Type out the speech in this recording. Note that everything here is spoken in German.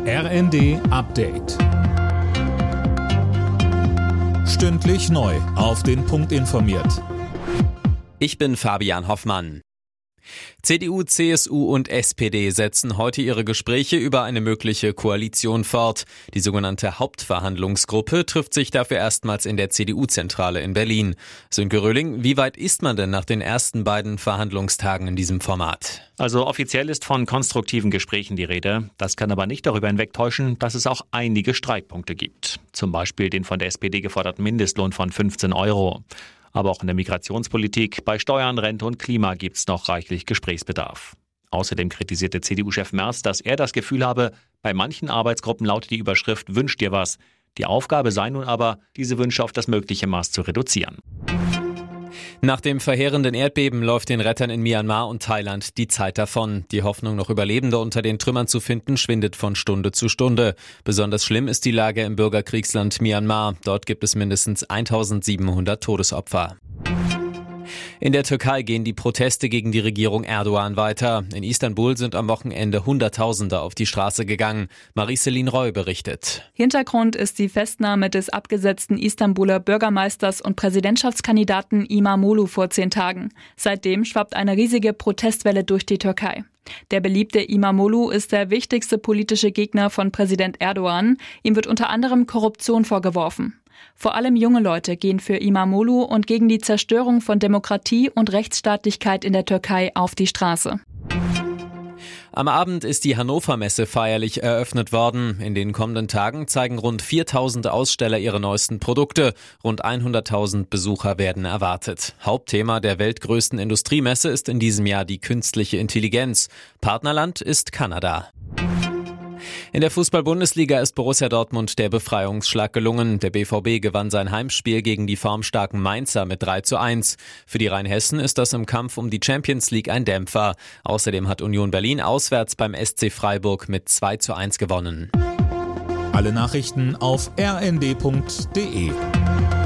RND Update. Stündlich neu auf den Punkt informiert. Ich bin Fabian Hoffmann. CDU, CSU und SPD setzen heute ihre Gespräche über eine mögliche Koalition fort. Die sogenannte Hauptverhandlungsgruppe trifft sich dafür erstmals in der CDU-Zentrale in Berlin. Sönke Röhling, wie weit ist man denn nach den ersten beiden Verhandlungstagen in diesem Format? Also offiziell ist von konstruktiven Gesprächen die Rede. Das kann aber nicht darüber hinwegtäuschen, dass es auch einige Streitpunkte gibt. Zum Beispiel den von der SPD geforderten Mindestlohn von 15 €. Aber auch in der Migrationspolitik, bei Steuern, Rente und Klima gibt es noch reichlich Gesprächsbedarf. Außerdem kritisierte CDU-Chef Merz, dass er das Gefühl habe, bei manchen Arbeitsgruppen lautet die Überschrift „Wünsch dir was". Die Aufgabe sei nun aber, diese Wünsche auf das mögliche Maß zu reduzieren. Nach dem verheerenden Erdbeben läuft den Rettern in Myanmar und Thailand die Zeit davon. Die Hoffnung, noch Überlebende unter den Trümmern zu finden, schwindet von Stunde zu Stunde. Besonders schlimm ist die Lage im Bürgerkriegsland Myanmar. Dort gibt es mindestens 1700 Todesopfer. In der Türkei gehen die Proteste gegen die Regierung Erdogan weiter. In Istanbul sind am Wochenende Hunderttausende auf die Straße gegangen. Marie-Céline Roy berichtet. Hintergrund ist die Festnahme des abgesetzten Istanbuler Bürgermeisters und Präsidentschaftskandidaten İmamoğlu vor 10 Tagen. Seitdem schwappt eine riesige Protestwelle durch die Türkei. Der beliebte İmamoğlu ist der wichtigste politische Gegner von Präsident Erdogan. Ihm wird unter anderem Korruption vorgeworfen. Vor allem junge Leute gehen für İmamoğlu und gegen die Zerstörung von Demokratie und Rechtsstaatlichkeit in der Türkei auf die Straße. Am Abend ist die Hannover Messe feierlich eröffnet worden. In den kommenden Tagen zeigen rund 4000 Aussteller ihre neuesten Produkte. Rund 100.000 Besucher werden erwartet. Hauptthema der weltgrößten Industriemesse ist in diesem Jahr die künstliche Intelligenz. Partnerland ist Kanada. In der Fußball-Bundesliga ist Borussia Dortmund der Befreiungsschlag gelungen. Der BVB gewann sein Heimspiel gegen die formstarken Mainzer mit 3:1. Für die Rheinhessen ist das im Kampf um die Champions League ein Dämpfer. Außerdem hat Union Berlin auswärts beim SC Freiburg mit 2:1 gewonnen. Alle Nachrichten auf rnd.de.